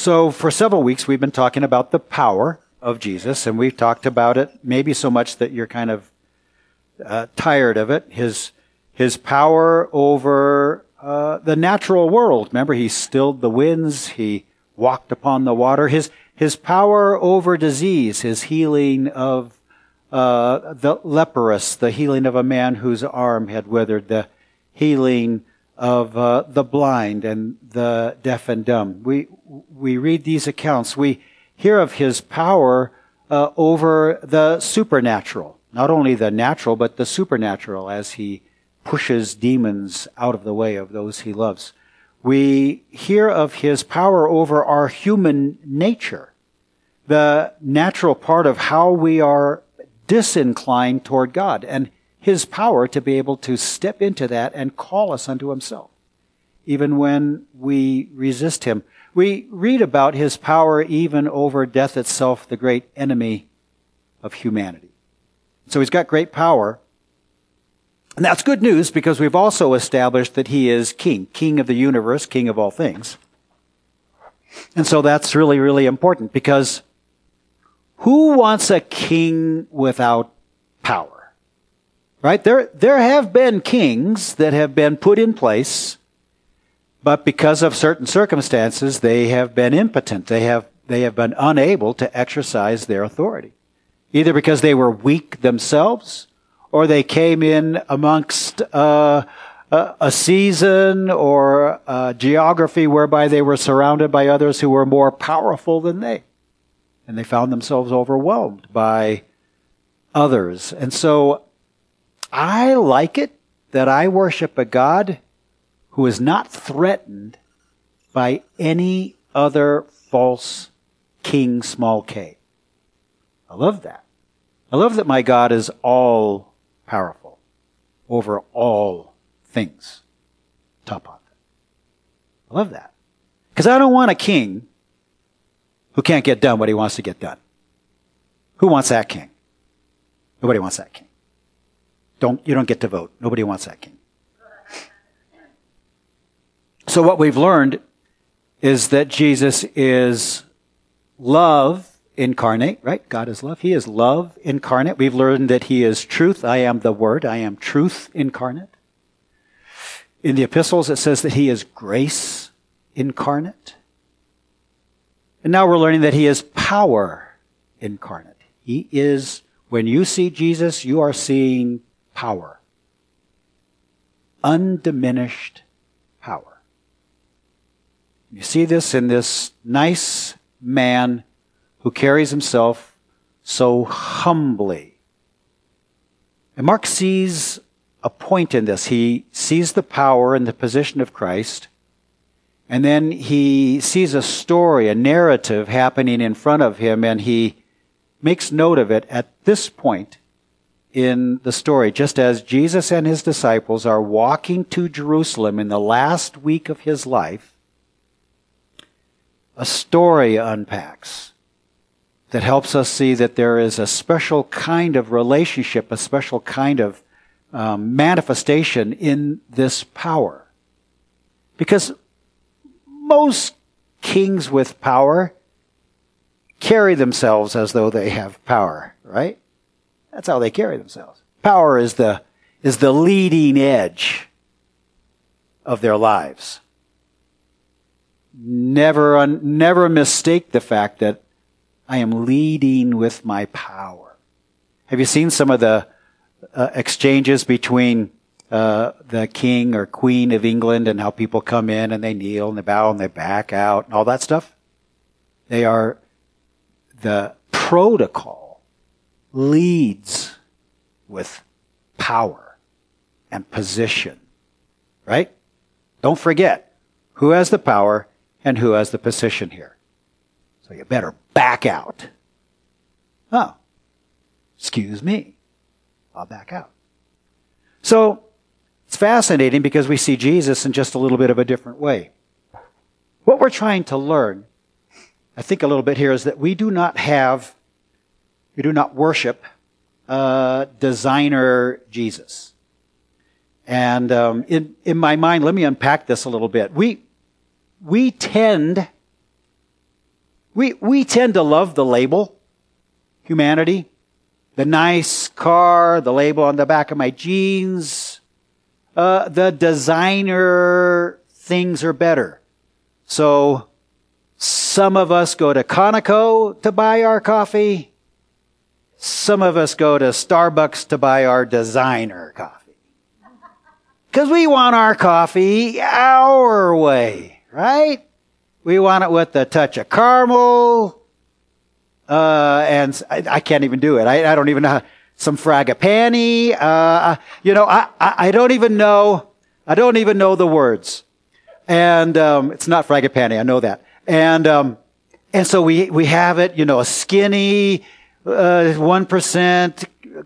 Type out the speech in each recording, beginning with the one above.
So for several weeks, we've been talking about the power of Jesus, and we've talked about it maybe so much that you're kind of tired of it. His power over the natural world. Remember, he stilled the winds. He walked upon the water. His power over disease, his healing of the leprous, the healing of a man whose arm had withered, the healing of the blind and the deaf and dumb. We read these accounts. We hear of his power over the supernatural. Not only the natural, but the supernatural, as he pushes demons out of the way of those he loves. We hear of his power over our human nature, the natural part of how we are disinclined toward God, and his power to be able to step into that and call us unto himself, even when we resist him. We read about his power even over death itself, the great enemy of humanity. So he's got great power. And that's good news, because we've also established that he is king, king of the universe, king of all things. And so that's really, really important, because who wants a king without power? Right? There have been kings that have been put in place, but because of certain circumstances, they have been impotent. They have been unable to exercise their authority, either because they were weak themselves, or they came in amongst a season or a geography whereby they were surrounded by others who were more powerful than they. And they found themselves overwhelmed by others. And so I like it that I worship a God who is not threatened by any other false king, small k. I love that. I love that my God is all powerful over all things. Top on that. I love that. Because I don't want a king who can't get done what he wants to get done. Who wants that king? Nobody wants that king. You don't get to vote. Nobody wants that king. So what we've learned is that Jesus is love incarnate, right? God is love. He is love incarnate. We've learned that he is truth. I am the Word. I am truth incarnate. In the epistles, it says that he is grace incarnate. And now we're learning that he is power incarnate. He is, when you see Jesus, you are seeing power. Undiminished power. You see this in this nice man who carries himself so humbly. And Mark sees a point in this. He sees the power and the position of Christ, and then he sees a story, a narrative happening in front of him, and he makes note of it at this point in the story. Just as Jesus and his disciples are walking to Jerusalem in the last week of his life, a story unpacks that helps us see that there is a special kind of relationship, a special kind of manifestation in this power. Because most kings with power carry themselves as though they have power, right? That's how they carry themselves. Power is the leading edge of their lives. Never mistake the fact that I am leading with my power. Have you seen some of the exchanges between the king or queen of England and how people come in and they kneel and they bow and they back out and all that stuff? The protocol leads with power and position, right? Don't forget who has the power and who has the position here. So you better back out. Oh, excuse me. I'll back out. So it's fascinating because we see Jesus in just a little bit of a different way. What we're trying to learn, I think a little bit here, is that we do not worship designer Jesus. And in my mind, let me unpack this a little bit. We tend We tend to love the label, humanity, the nice car, the label on the back of my jeans. The designer things are better. So some of us go to Conoco to buy our coffee. Some of us go to Starbucks to buy our designer coffee. Because we want our coffee our way, right? We want it with a touch of caramel. And I can't even do it. I don't even know how. Some fragapani. I don't even know. I don't even know the words. And it's not fragapani. I know that. And so we have it. A skinny 1%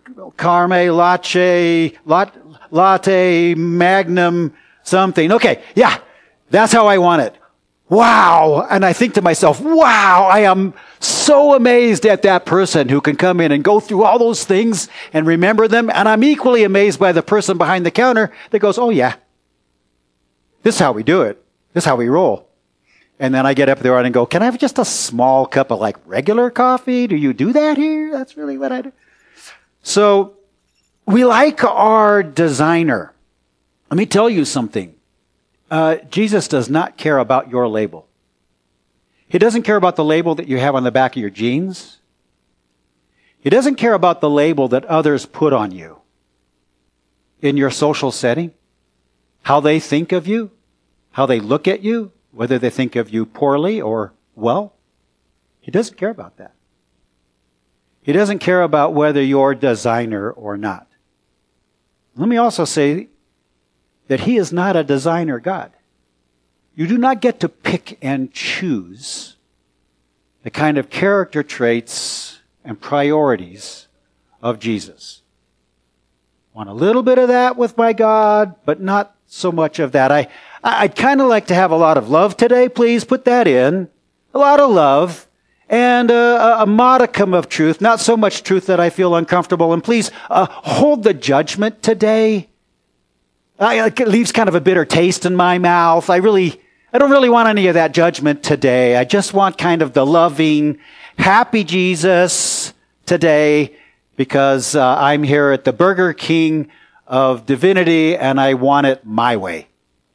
Carme latte Magnum something. Okay, yeah, that's how I want it. Wow. And I think to myself, wow, I am so amazed at that person who can come in and go through all those things and remember them. And I'm equally amazed by the person behind the counter that goes, oh yeah, this is how we do it. This is how we roll. And then I get up there and go, can I have just a small cup of regular coffee? Do you do that here? That's really what I do. So we like our designer. Let me tell you something. Jesus does not care about your label. He doesn't care about the label that you have on the back of your jeans. He doesn't care about the label that others put on you in your social setting, how they think of you, how they look at you, whether they think of you poorly or well. He doesn't care about that. He doesn't care about whether you're designer or not. Let me also say that He is not a designer God. You do not get to pick and choose the kind of character traits and priorities of Jesus. Want a little bit of that with my God, but not so much of that. I'd kind of like to have a lot of love today. Please put that in. A lot of love and a modicum of truth. Not so much truth that I feel uncomfortable. And please hold the judgment today. It leaves kind of a bitter taste in my mouth. I don't really want any of that judgment today. I just want kind of the loving, happy Jesus today because I'm here at the Burger King of divinity and I want it my way.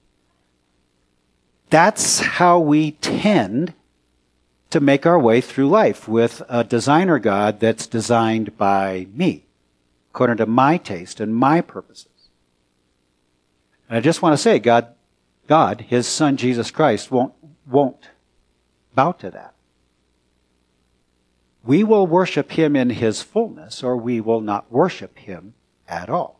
That's how we tend to make our way through life, with a designer God that's designed by me, according to my taste and my purposes. And I just want to say, God, His Son, Jesus Christ, won't bow to that. We will worship Him in His fullness, or we will not worship Him at all.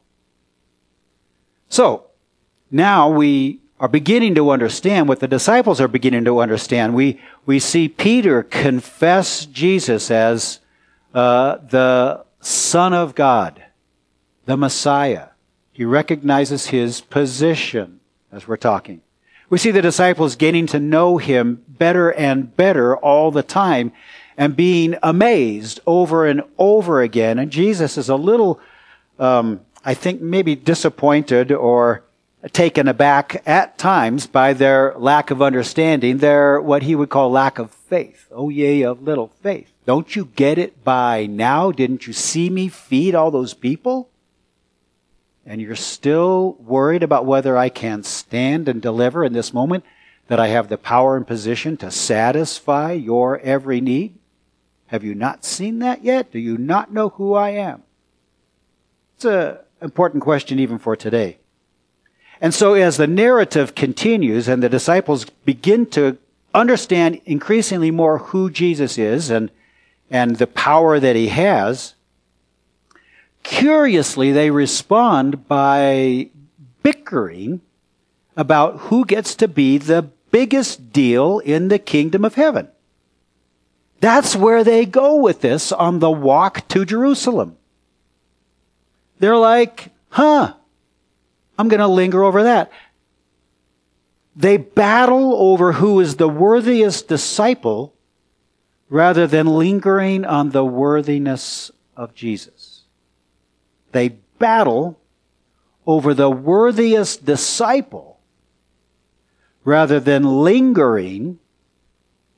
So, now we are beginning to understand what the disciples are beginning to understand. We see Peter confess Jesus as the Son of God, the Messiah. He recognizes His position as we're talking. We see the disciples getting to know Him better and better all the time and being amazed over and over again. And Jesus is a little, I think, maybe disappointed or taken aback at times by their lack of understanding, their what he would call lack of faith. Oh, ye of little faith. Don't you get it by now? Didn't you see me feed all those people? And you're still worried about whether I can stand and deliver in this moment, that I have the power and position to satisfy your every need? Have you not seen that yet? Do you not know who I am? It's an important question even for today. And so as the narrative continues and the disciples begin to understand increasingly more who Jesus is and the power that He has, curiously they respond by bickering about who gets to be the biggest deal in the kingdom of heaven. That's where they go with this on the walk to Jerusalem. They're like, I'm going to linger over that. They battle over who is the worthiest disciple rather than lingering on the worthiness of Jesus. They battle over the worthiest disciple rather than lingering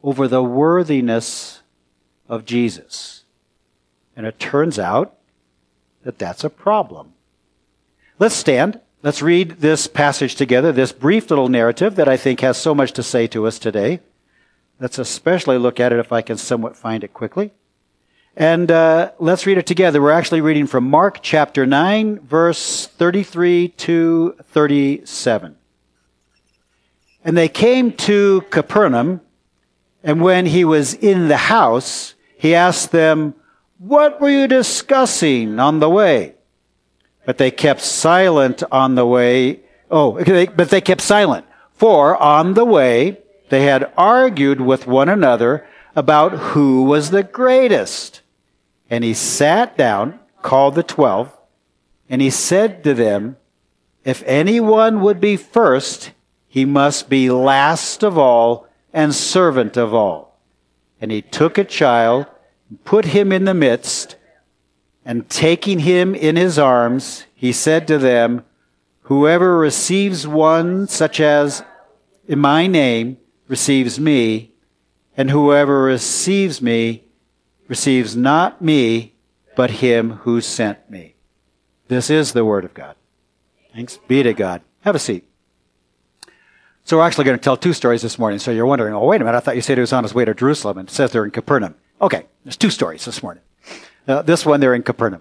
over the worthiness of Jesus. And it turns out that that's a problem. Let's stand. Let's read this passage together, this brief little narrative that I think has so much to say to us today. Let's especially look at it if I can somewhat find it quickly. And let's read it together. We're actually reading from Mark chapter 9, verse 33 to 37. And they came to Capernaum, and when he was in the house, he asked them, "What were you discussing on the way?" But they kept silent on the way. But they kept silent. For on the way, they had argued with one another about who was the greatest. And he sat down, called the 12, and he said to them, "If anyone would be first, he must be last of all and servant of all." And he took a child, and put him in the midst, and taking him in his arms, he said to them, "Whoever receives one such as in my name receives me, and whoever receives me receives not me, but him who sent me." This is the word of God. Thanks be to God. Have a seat. So we're actually going to tell two stories this morning. So you're wondering, oh, wait a minute, I thought you said he was on his way to Jerusalem, and it says they're in Capernaum. Okay, there's two stories this morning. This one, they're in Capernaum.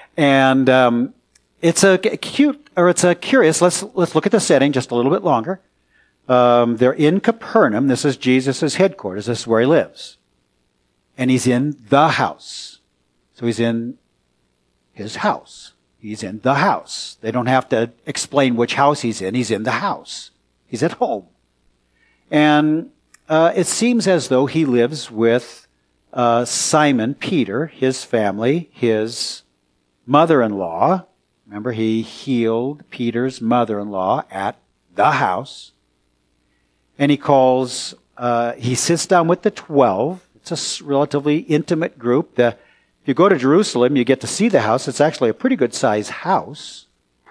And it's a curious, let's look at the setting just a little bit longer. They're in Capernaum. This is Jesus' headquarters. This is where he lives. And he's in the house. So he's in his house. He's in the house. They don't have to explain which house he's in. He's in the house. He's at home. And it seems as though he lives with Simon Peter, his family, his mother-in-law. Remember, he healed Peter's mother-in-law at the house. And he sits down with the 12. It's a relatively intimate group. If you go to Jerusalem, you get to see the house. It's actually a pretty good-sized house.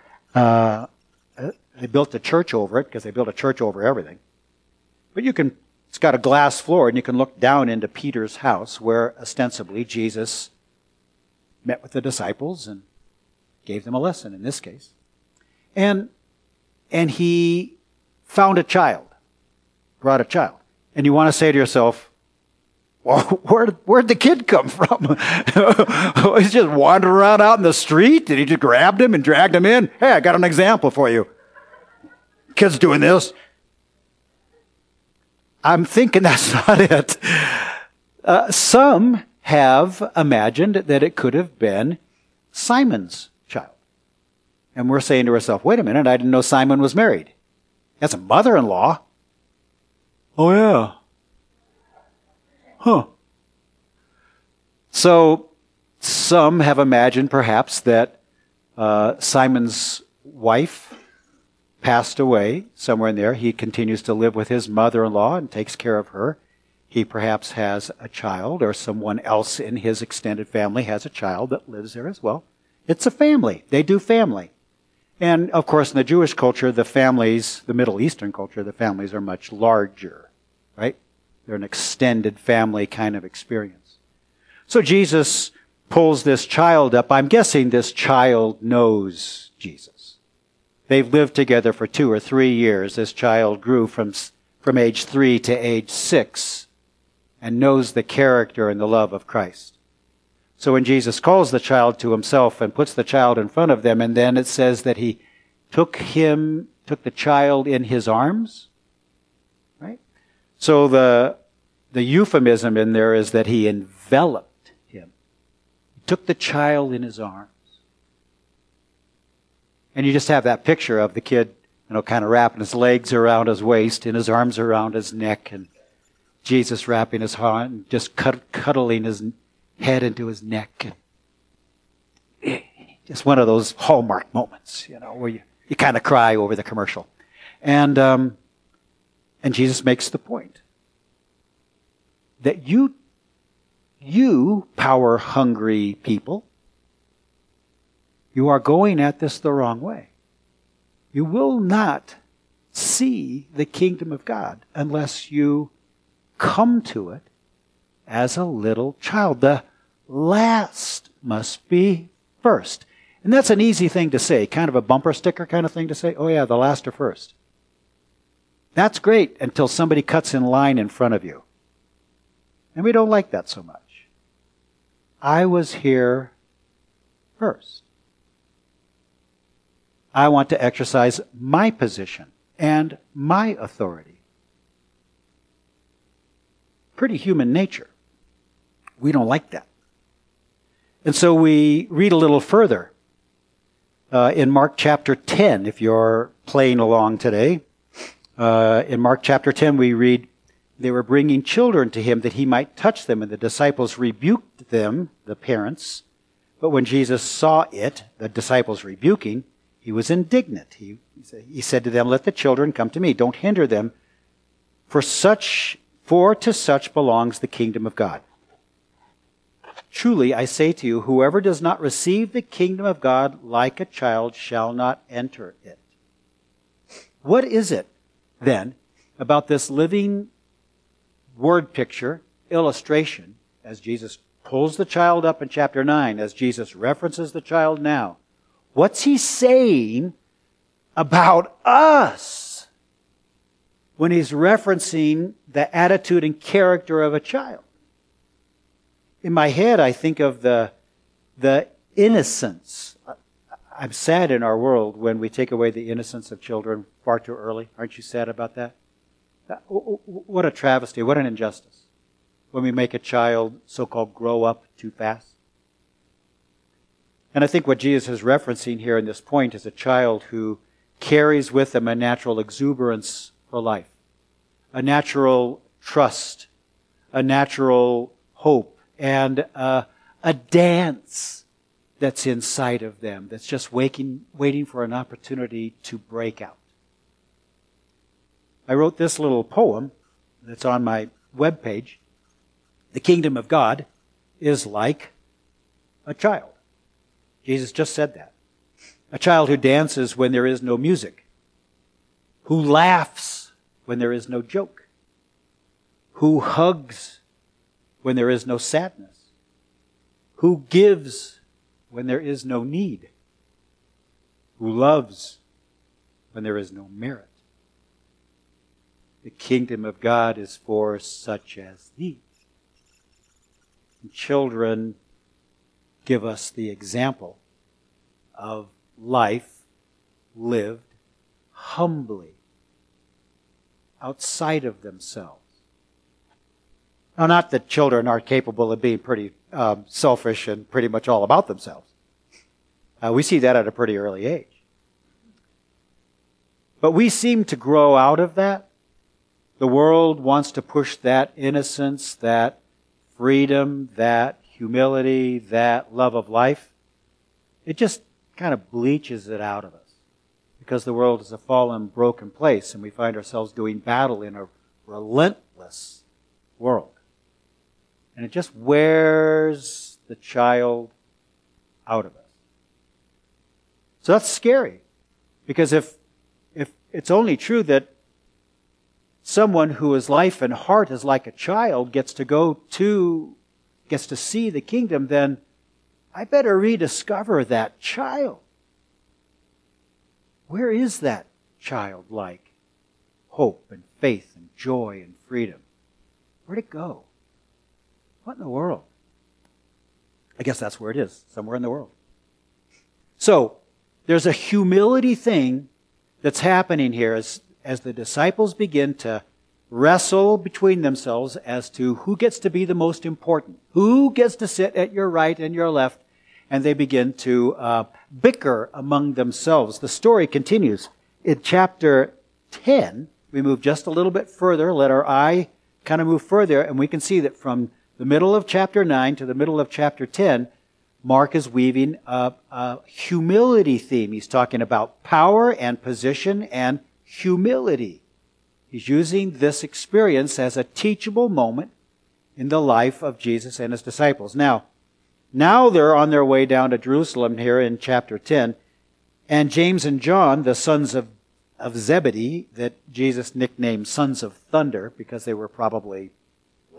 They built a church over it because they built a church over everything. But it's got a glass floor, and you can look down into Peter's house where ostensibly Jesus met with the disciples and gave them a lesson in this case. And he found a child, brought a child. And you want to say to yourself, well, where'd the kid come from? He's just wandering around out in the street, and he just grabbed him and dragged him in. Hey, I got an example for you. Kid's doing this. I'm thinking that's not it. Some have imagined that it could have been Simon's child. And we're saying to ourselves, wait a minute, I didn't know Simon was married. That's a mother-in-law. Oh, yeah. Huh. So some have imagined perhaps that Simon's wife passed away somewhere in there. He continues to live with his mother-in-law and takes care of her. He perhaps has a child, or someone else in his extended family has a child that lives there as well. It's a family. They do family. And, of course, in the Jewish culture, the families, the Middle Eastern culture, the families are much larger, right? They're an extended family kind of experience. So Jesus pulls this child up. I'm guessing this child knows Jesus. They've lived together for 2 or 3 years. This child grew from age 3 to age 6 and knows the character and the love of Christ. So when Jesus calls the child to himself and puts the child in front of them, and then it says that he took the child in his arms, right? So the euphemism in there is that he enveloped him. He took the child in his arms. And you just have that picture of the kid, kind of wrapping his legs around his waist and his arms around his neck, and Jesus wrapping his heart and just cuddling his head into his neck. And just one of those Hallmark moments, where you kind of cry over the commercial. And Jesus makes the point that you power-hungry people, you are going at this the wrong way. You will not see the kingdom of God unless you come to it as a little child. The last must be first. And that's an easy thing to say, kind of a bumper sticker kind of thing to say. Oh yeah, the last are first. That's great until somebody cuts in line in front of you. And we don't like that so much. I was here first. I want to exercise my position and my authority. Pretty human nature. We don't like that. And so we read a little further in Mark chapter 10, if you're playing along today. In Mark chapter 10, we read, they were bringing children to him that he might touch them, and the disciples rebuked them, the parents. But when Jesus saw it, the disciples rebuking, he was indignant. He said to them, let the children come to me. Don't hinder them, for to such belongs the kingdom of God. Truly, I say to you, whoever does not receive the kingdom of God like a child shall not enter it. What is it, then, about this living word picture, illustration, as Jesus pulls the child up in chapter 9, as Jesus references the child now? What's he saying about us when he's referencing the attitude and character of a child? In my head, I think of the innocence. I'm sad in our world when we take away the innocence of children far too early. Aren't you sad about that? What a travesty, what an injustice. When we make a child so-called grow up too fast. And I think what Jesus is referencing here in this point is a child who carries with him a natural exuberance for life, a natural trust, a natural hope, and a dance that's inside of them, that's just waiting for an opportunity to break out. I wrote this little poem that's on my webpage. The kingdom of God is like a child. Jesus just said that. A child who dances when there is no music, who laughs when there is no joke, who hugs when there is no sadness, who gives when there is no need, who loves when there is no merit. The kingdom of God is for such as these. And children give us the example of life lived humbly, outside of themselves. Now, not that children aren't capable of being pretty selfish and pretty much all about themselves. We see that at a pretty early age. But we seem to grow out of that. The world wants to push that innocence, that freedom, that humility, that love of life. It just kind of bleaches it out of us. Because the world is a fallen, broken place, and we find ourselves doing battle in a relentless world. And it just wears the child out of us. So that's scary. Because if it's only true that someone who is life and heart is like a child gets to see the kingdom, then I better rediscover that child. Where is that childlike hope and faith and joy and freedom? Where'd it go? What in the world? I guess that's where it is, somewhere in the world. So, there's a humility thing that's happening here as the disciples begin to wrestle between themselves as to who gets to be the most important, who gets to sit at your right and your left, and they begin to bicker among themselves. The story continues. In chapter 10, we move just a little bit further, let our eye kind of move further, and we can see that from the middle of chapter 9 to the middle of chapter 10, Mark is weaving a humility theme. He's talking about power and position and humility. He's using this experience as a teachable moment in the life of Jesus and his disciples. Now they're on their way down to Jerusalem here in chapter 10, and James and John, the sons of Zebedee, that Jesus nicknamed sons of thunder because they were probably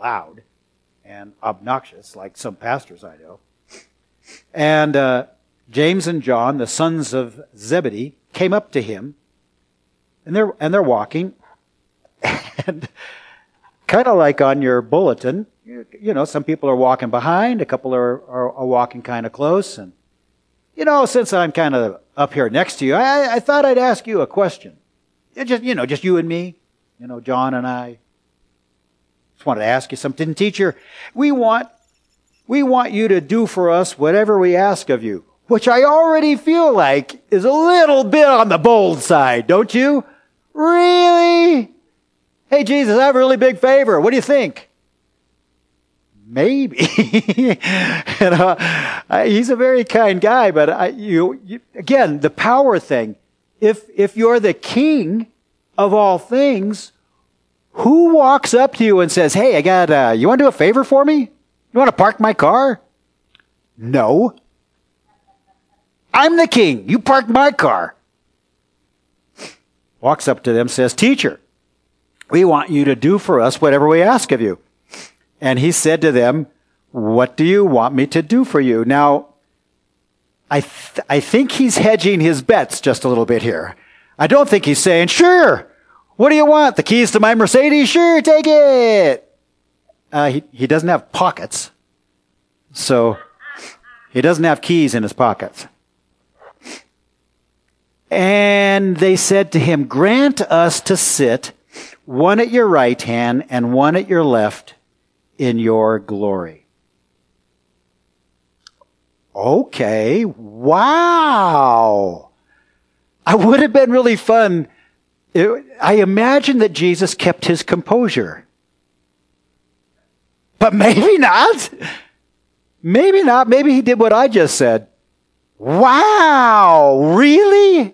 loud and obnoxious, like some pastors I know. And James and John, the sons of Zebedee, came up to him, and they're walking, and kind of like on your bulletin, you know, some people are walking behind, a couple are walking kind of close, and you know, since I'm kind of up here next to you, I thought I'd ask you a question. Just you and me, you know, John and I. Just wanted to ask you something, teacher. We want you to do for us whatever we ask of you, which I already feel like is a little bit on the bold side, don't you? Really? Hey, Jesus, I have a really big favor. What do you think? Maybe. You know, he's a very kind guy, but again, the power thing. If you're the king of all things, who walks up to you and says, "Hey, you want to do a favor for me? You want to park my car?" No. I'm the king. You park my car. Walks up to them, says, "Teacher, we want you to do for us whatever we ask of you." And he said to them, "What do you want me to do for you?" Now, I think he's hedging his bets just a little bit here. I don't think he's saying, "Sure, what do you want? The keys to my Mercedes? Sure, take it." He doesn't have pockets. So he doesn't have keys in his pockets. And they said to him, "Grant us to sit, one at your right hand and one at your left, in your glory." Okay, wow. I would have been really fun. I imagine that Jesus kept his composure. But maybe not. Maybe not. Maybe he did what I just said. Wow, really?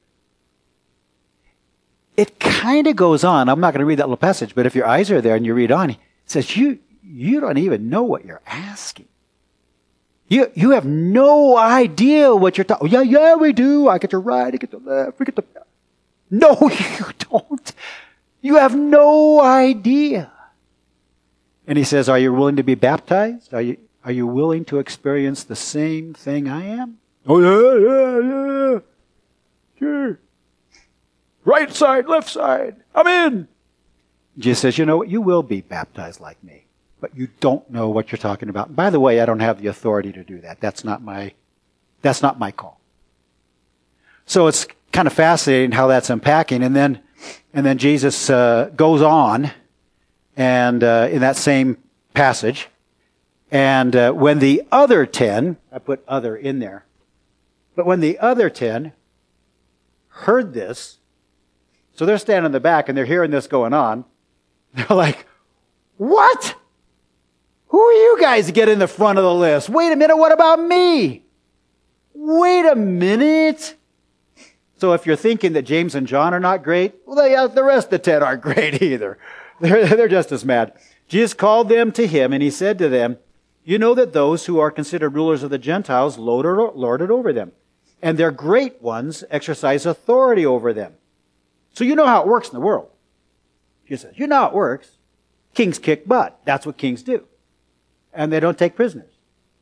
It kind of goes on. I'm not going to read that little passage, but if your eyes are there and you read on, it says, you don't even know what you're asking. You have no idea what you're talking. Yeah, we do. I get to right, I get to left, we get to... No, you don't. You have no idea. And he says, "Are you willing to be baptized? Are you willing to experience the same thing I am?" "Oh, yeah. Sure. Right side, left side. I'm in." Jesus says, "You know what? You will be baptized like me, but you don't know what you're talking about. And by the way, I don't have the authority to do that. That's not my call." So it's kind of fascinating how that's unpacking. And then Jesus goes on, and in that same passage, and when the other 10, I put other in there, but when the other 10 heard this, so they're standing in the back and they're hearing this going on, they're like, "What? Who are you guys to get in the front of the list? Wait a minute, what about me? Wait a minute." So if you're thinking that James and John are not great, well, the rest of the 10 aren't great either. They're just as mad. Jesus called them to him, and he said to them, "You know that those who are considered rulers of the Gentiles lord it over them, and their great ones exercise authority over them." So you know how it works in the world. Jesus says, "You know how it works. Kings kick butt. That's what kings do. And they don't take prisoners."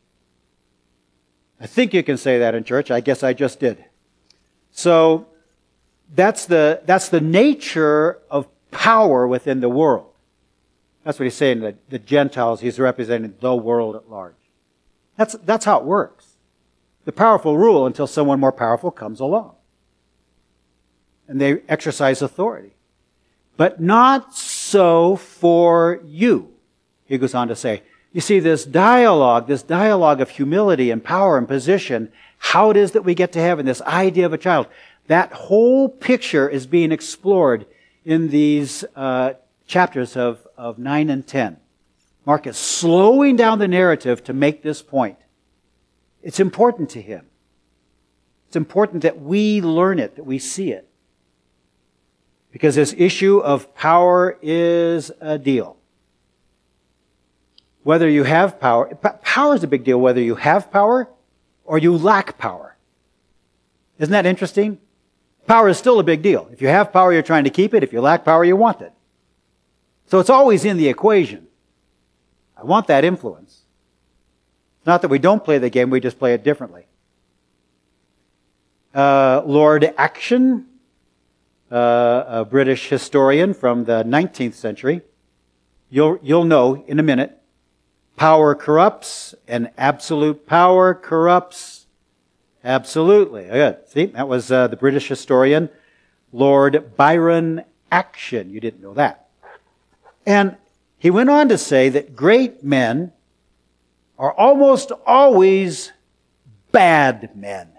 I think you can say that in church. I guess I just did. So that's the nature of power within the world. That's what he's saying, that the Gentiles, he's representing the world at large. That's how it works. The powerful rule until someone more powerful comes along. And they exercise authority. But not so for you, he goes on to say. You see, this dialogue of humility and power and position, how it is that we get to heaven, this idea of a child, that whole picture is being explored in these chapters of 9 and 10. Mark is slowing down the narrative to make this point. It's important to him. It's important that we learn it, that we see it. Because this issue of power is a deal. Whether you have power, power is a big deal whether you have power or you lack power. Isn't that interesting? Power is still a big deal. If you have power, you're trying to keep it. If you lack power, you want it. So it's always in the equation. I want that influence. It's not that we don't play the game, we just play it differently. Lord Acton, a British historian from the 19th century, you'll know in a minute, power corrupts and absolute power corrupts absolutely. Good. See, that was the British historian, Lord Byron Acton. You didn't know that. And he went on to say that great men are almost always bad men.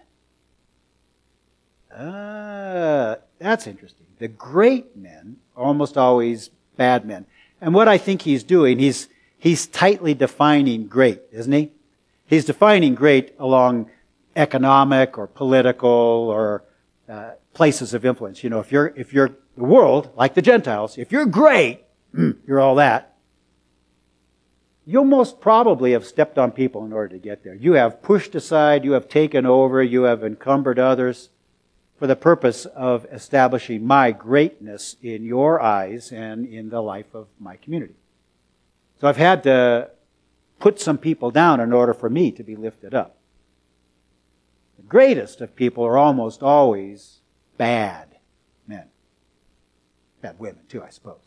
That's interesting. The great men are almost always bad men. And what I think he's doing, he's tightly defining great, isn't he? He's defining great along economic or political or places of influence. You know, if you're the world, like the Gentiles, if you're great, you're all that. You'll most probably have stepped on people in order to get there. You have pushed aside, you have taken over, you have encumbered others for the purpose of establishing my greatness in your eyes and in the life of my community. So I've had to put some people down in order for me to be lifted up. The greatest of people are almost always bad men. Bad women too, I suppose.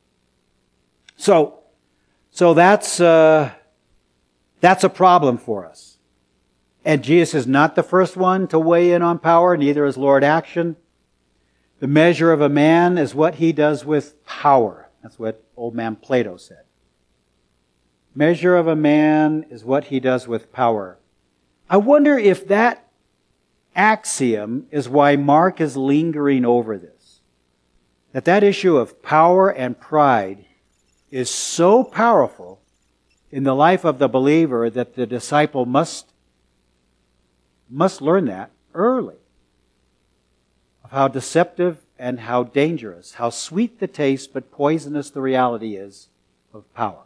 So that's a problem for us. And Jesus is not the first one to weigh in on power, neither is Lord Acton. The measure of a man is what he does with power. That's what old man Plato said. Measure of a man is what he does with power. I wonder if that axiom is why Mark is lingering over this. That issue of power and pride is so powerful in the life of the believer that the disciple must learn that early. Of how deceptive and how dangerous, how sweet the taste but poisonous the reality is of power.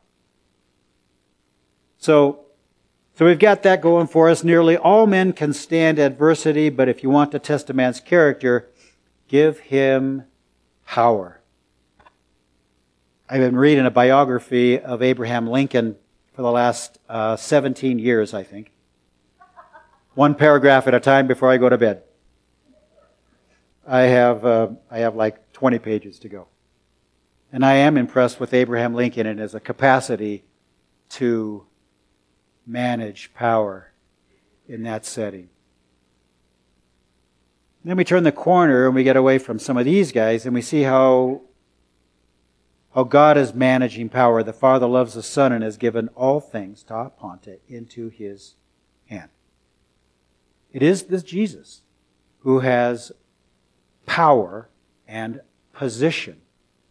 So we've got that going for us. Nearly all men can stand adversity, but if you want to test a man's character, give him power. I've been reading a biography of Abraham Lincoln for the last 17 years, I think. One paragraph at a time before I go to bed. I have like 20 pages to go. And I am impressed with Abraham Lincoln and his capacity to manage power in that setting. Then we turn the corner and we get away from some of these guys and we see how God is managing power. The Father loves the Son and has given all things, ta ponte, into His hand. It is this Jesus who has power and position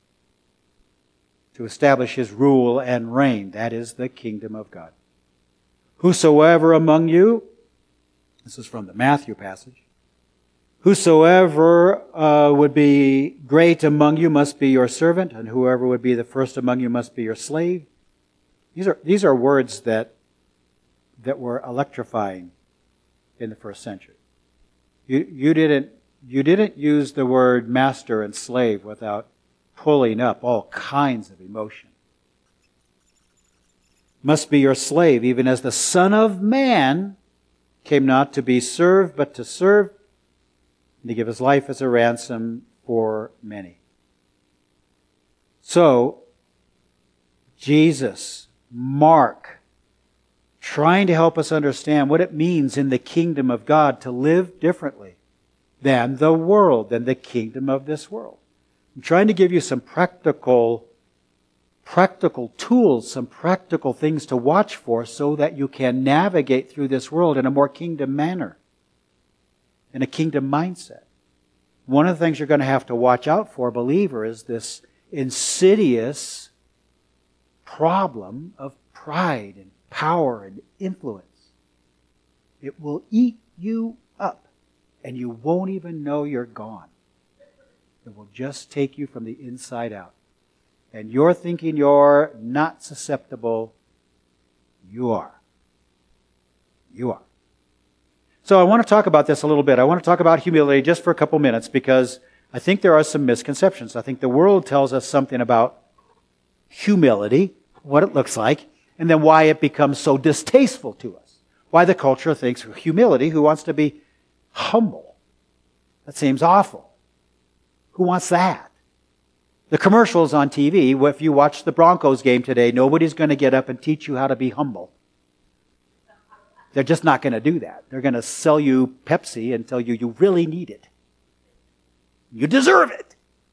to establish His rule and reign. That is the kingdom of God. Whosoever among you, this is from the Matthew passage, whosoever would be great among you must be your servant, and whoever would be the first among you must be your slave. These are words that were electrifying in the first century. You didn't use the word master and slave without pulling up all kinds of emotion. Must be your slave, even as the Son of Man came not to be served, but to serve, and to give His life as a ransom for many. So, Jesus, Mark, trying to help us understand what it means in the kingdom of God to live differently than the world, than the kingdom of this world. I'm trying to give you some practical tools, some practical things to watch for so that you can navigate through this world in a more kingdom manner, in a kingdom mindset. One of the things you're going to have to watch out for, believer, is this insidious problem of pride and power and influence. It will eat you up, and you won't even know you're gone. It will just take you from the inside out. And you're thinking you're not susceptible. You are. You are. So I want to talk about this a little bit. I want to talk about humility just for a couple minutes because I think there are some misconceptions. I think the world tells us something about humility, what it looks like, and then why it becomes so distasteful to us. Why the culture thinks humility, who wants to be humble? That seems awful. Who wants that? The commercials on TV, if you watch the Broncos game today, nobody's going to get up and teach you how to be humble. They're just not going to do that. They're going to sell you Pepsi and tell you you really need it. You deserve it.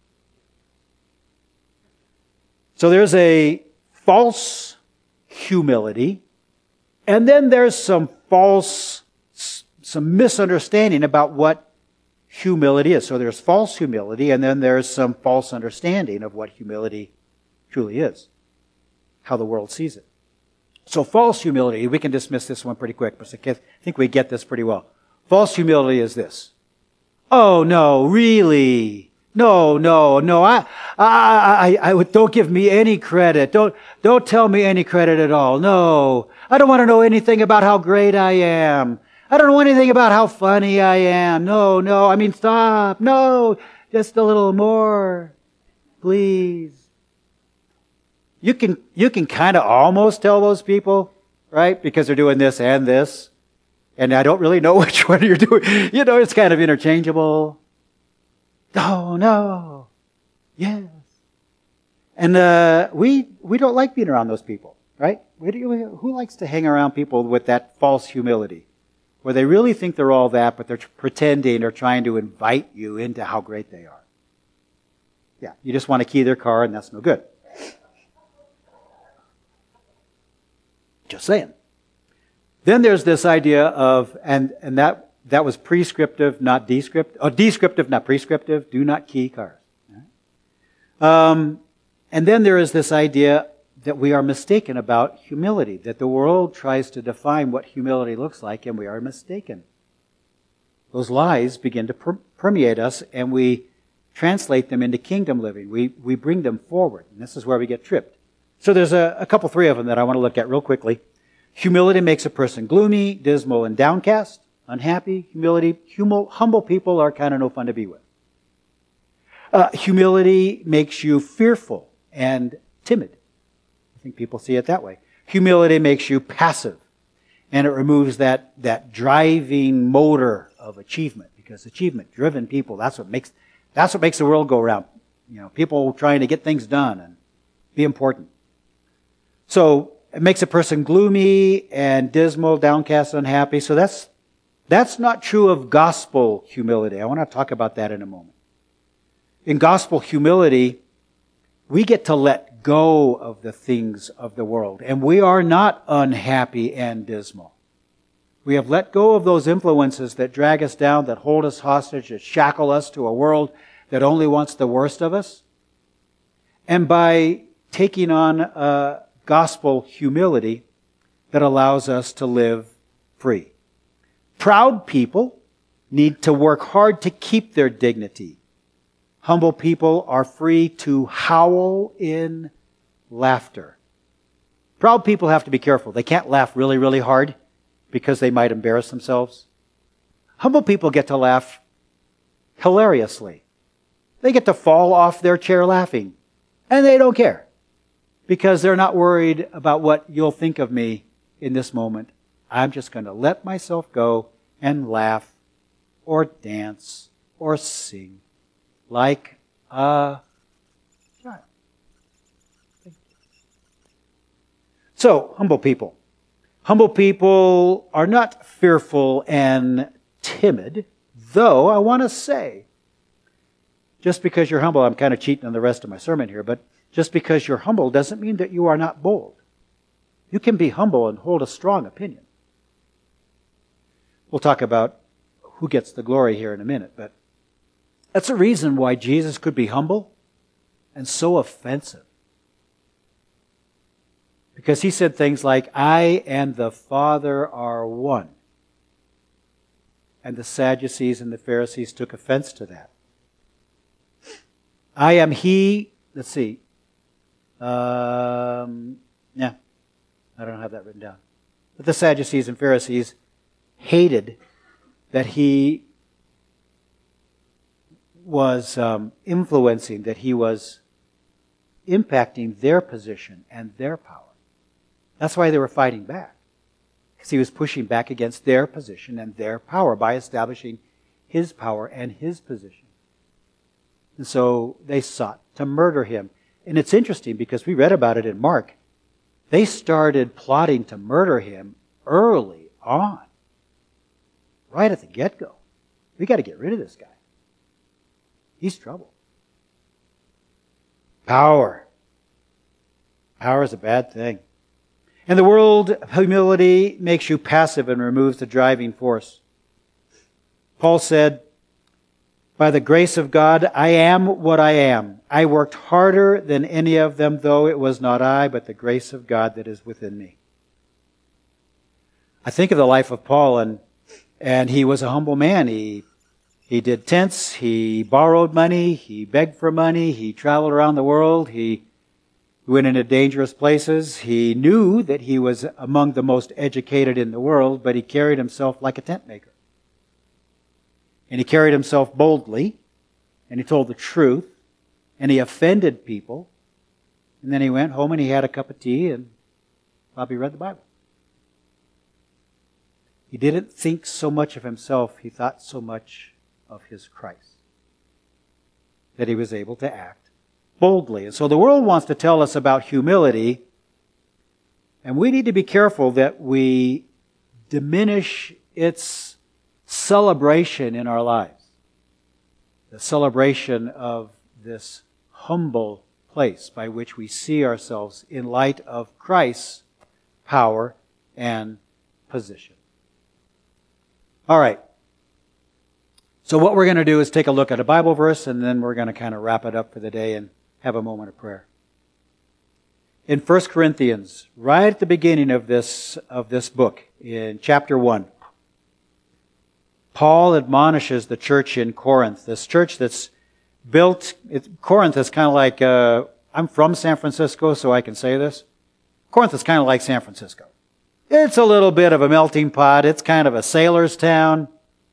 So there's a false humility, and then there's some misunderstanding about what humility is. So there's false humility, and then there's some false understanding of what humility truly is, how the world sees it. So false humility, we can dismiss this one pretty quick, but I think we get this pretty well. False humility is this. Oh, no, really? No. I don't give me any credit. Don't tell me any credit at all. No. I don't want to know anything about how great I am. I don't know anything about how funny I am. No. I mean, stop. No. Just a little more. Please. You can kind of almost tell those people, right? Because they're doing this and this. And I don't really know which one you're doing. It's kind of interchangeable. No. Yes. And we don't like being around those people, right? Who likes to hang around people with that false humility? Where they really think they're all that, but they're pretending or trying to invite you into how great they are. Yeah, you just want to key their car, and that's no good. Just saying. Then there's this idea of, and that was prescriptive, not descriptive. Oh, descriptive, not prescriptive. Do not key cars. And then there is this idea that we are mistaken about humility, that the world tries to define what humility looks like, and we are mistaken. Those lies begin to permeate us, and we translate them into kingdom living. We bring them forward, and this is where we get tripped. So there's a couple, three of them that I want to look at real quickly. Humility makes a person gloomy, dismal, and downcast, unhappy. Humble people are kind of no fun to be with. Humility makes you fearful and timid. I think people see it that way. Humility makes you passive, and it removes that driving motor of achievement, because achievement-driven people, that's what makes the world go round. People trying to get things done and be important. So it makes a person gloomy and dismal, downcast, unhappy. So that's not true of gospel humility. I want to talk about that in a moment. In gospel humility, we get to let go of the things of the world, and we are not unhappy and dismal. We have let go of those influences that drag us down, that hold us hostage, that shackle us to a world that only wants the worst of us. And by taking on gospel humility that allows us to live free. Proud people need to work hard to keep their dignity. Humble people are free to howl in laughter. Proud people have to be careful. They can't laugh really, really hard because they might embarrass themselves. Humble people get to laugh hilariously. They get to fall off their chair laughing, and they don't care, because they're not worried about what you'll think of me in this moment. I'm just going to let myself go and laugh or dance or sing like a child. So, humble people. Humble people are not fearful and timid, though I want to say, just because you're humble, I'm kind of cheating on the rest of my sermon here, but just because you're humble doesn't mean that you are not bold. You can be humble and hold a strong opinion. We'll talk about who gets the glory here in a minute, but that's a reason why Jesus could be humble and so offensive. Because he said things like, I and the Father are one. And the Sadducees and the Pharisees took offense to that. I am he, let's see. I don't have that written down. But the Sadducees and Pharisees hated that he was influencing, that he was impacting their position and their power. That's why they were fighting back. Because he was pushing back against their position and their power by establishing his power and his position. And so they sought to murder him. And it's interesting because we read about it in Mark. They started plotting to murder him early on. Right at the get-go. We got to get rid of this guy. He's trouble. Power. Power is a bad thing. In the world, humility makes you passive and removes the driving force. Paul said, by the grace of God, I am what I am. I worked harder than any of them, though it was not I, but the grace of God that is within me. I think of the life of Paul, and he was a humble man. He did tents, he borrowed money, he begged for money, he traveled around the world, he went into dangerous places. He knew that he was among the most educated in the world, but he carried himself like a tent maker. And he carried himself boldly, and he told the truth, and he offended people. And then he went home and he had a cup of tea and probably read the Bible. He didn't think so much of himself, he thought so much of his Christ, that he was able to act boldly. And so the world wants to tell us about humility, and we need to be careful that we diminish its celebration in our lives. The celebration of this humble place by which we see ourselves in light of Christ's power and position. All right. So what we're going to do is take a look at a Bible verse, and then we're going to kind of wrap it up for the day and have a moment of prayer. In 1 Corinthians, right at the beginning of this book, in chapter 1, Paul admonishes the church in Corinth, this church that's built. Corinth is kind of like, I'm from San Francisco, so I can say this. Corinth is kind of like San Francisco. It's a little bit of a melting pot. It's kind of a sailor's town.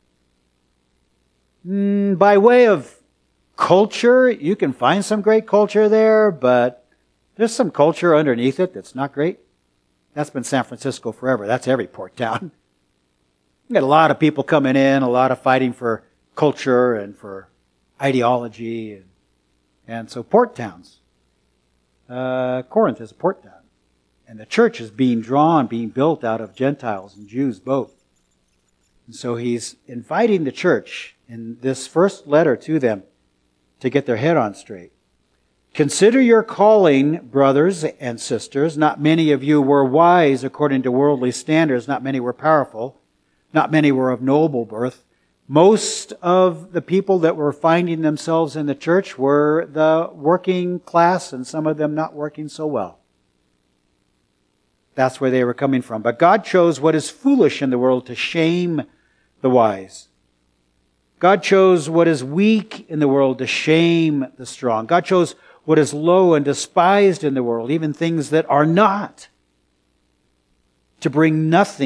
By way of culture, you can find some great culture there, but there's some culture underneath it that's not great. That's been San Francisco forever. That's every port town. You got a lot of people coming in, a lot of fighting for culture and for ideology. And so port towns. Corinth is a port town. And the church is being built out of Gentiles and Jews both. And so he's inviting the church in this first letter to them to get their head on straight. Consider your calling, brothers and sisters. Not many of you were wise according to worldly standards. Not many were powerful. Not many were of noble birth. Most of the people that were finding themselves in the church were the working class, and some of them not working so well. That's where they were coming from. But God chose what is foolish in the world to shame the wise. God chose what is weak in the world to shame the strong. God chose what is low and despised in the world, even things that are not, to bring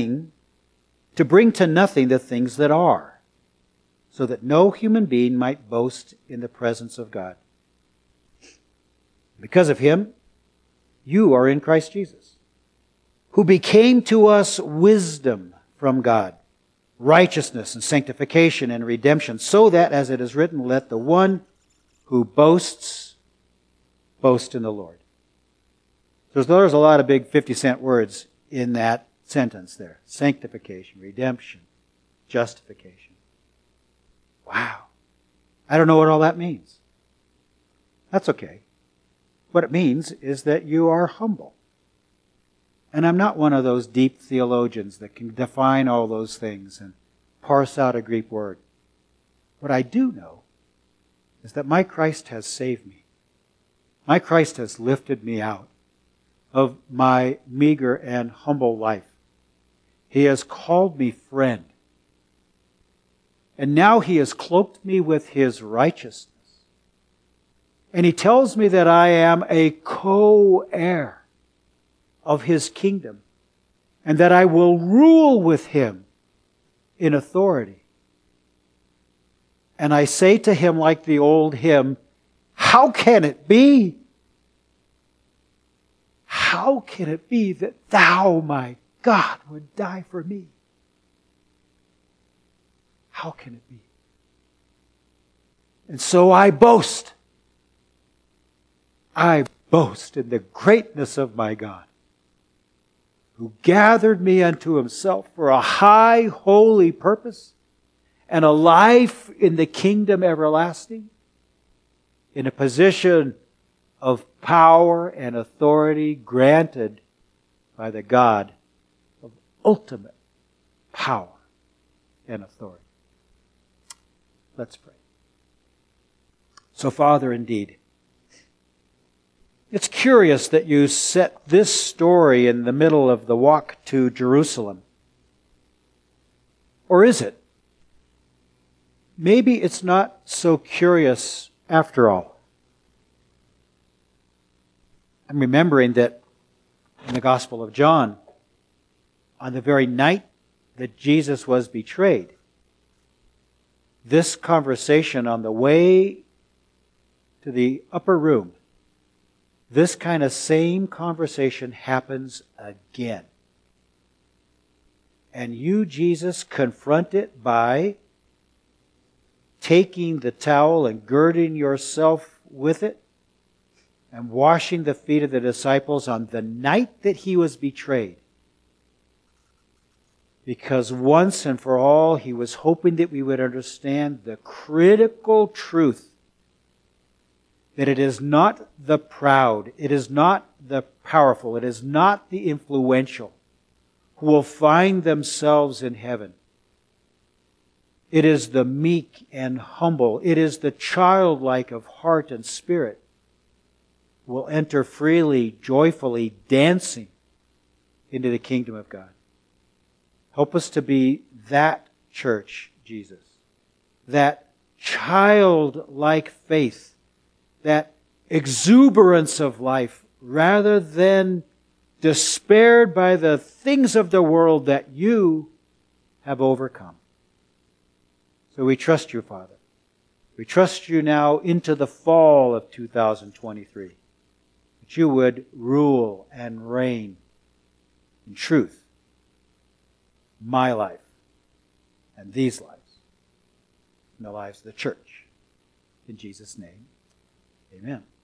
to nothing the things that are, so that no human being might boast in the presence of God. Because of Him, you are in Christ Jesus, who became to us wisdom from God, righteousness and sanctification and redemption, so that, as it is written, let the one who boasts, boast in the Lord. So there's a lot of big 50-cent words in that sentence there. Sanctification, redemption, justification. Wow. I don't know what all that means. That's okay. What it means is that you are humble. And I'm not one of those deep theologians that can define all those things and parse out a Greek word. What I do know is that my Christ has saved me. My Christ has lifted me out of my meager and humble life. He has called me friend. And now He has cloaked me with His righteousness. And He tells me that I am a co-heir of His kingdom, and that I will rule with Him in authority. And I say to Him like the old hymn, how can it be? how can it be that thou, my God, would die for me? How can it be? And so I boast. I boast in the greatness of my God, who gathered me unto himself for a high, holy purpose and a life in the kingdom everlasting, in a position of power and authority granted by the God of ultimate power and authority. Let's pray. So, Father, indeed, it's curious that you set this story in the middle of the walk to Jerusalem. Or is it? Maybe it's not so curious after all. I'm remembering that in the Gospel of John, on the very night that Jesus was betrayed, this conversation on the way to the upper room, this kind of same conversation happens again. And you, Jesus, confront it by taking the towel and girding yourself with it and washing the feet of the disciples on the night that he was betrayed. Because once and for all, he was hoping that we would understand the critical truth that it is not the proud, it is not the powerful, it is not the influential who will find themselves in heaven. It is the meek and humble, it is the childlike of heart and spirit who will enter freely, joyfully, dancing into the kingdom of God. Help us to be that church, Jesus. That childlike faith, that exuberance of life, rather than despaired by the things of the world that you have overcome. So we trust you, Father. We trust you now into the fall of 2023. That you would rule and reign in truth, my life, and these lives, and the lives of the church. In Jesus' name, amen.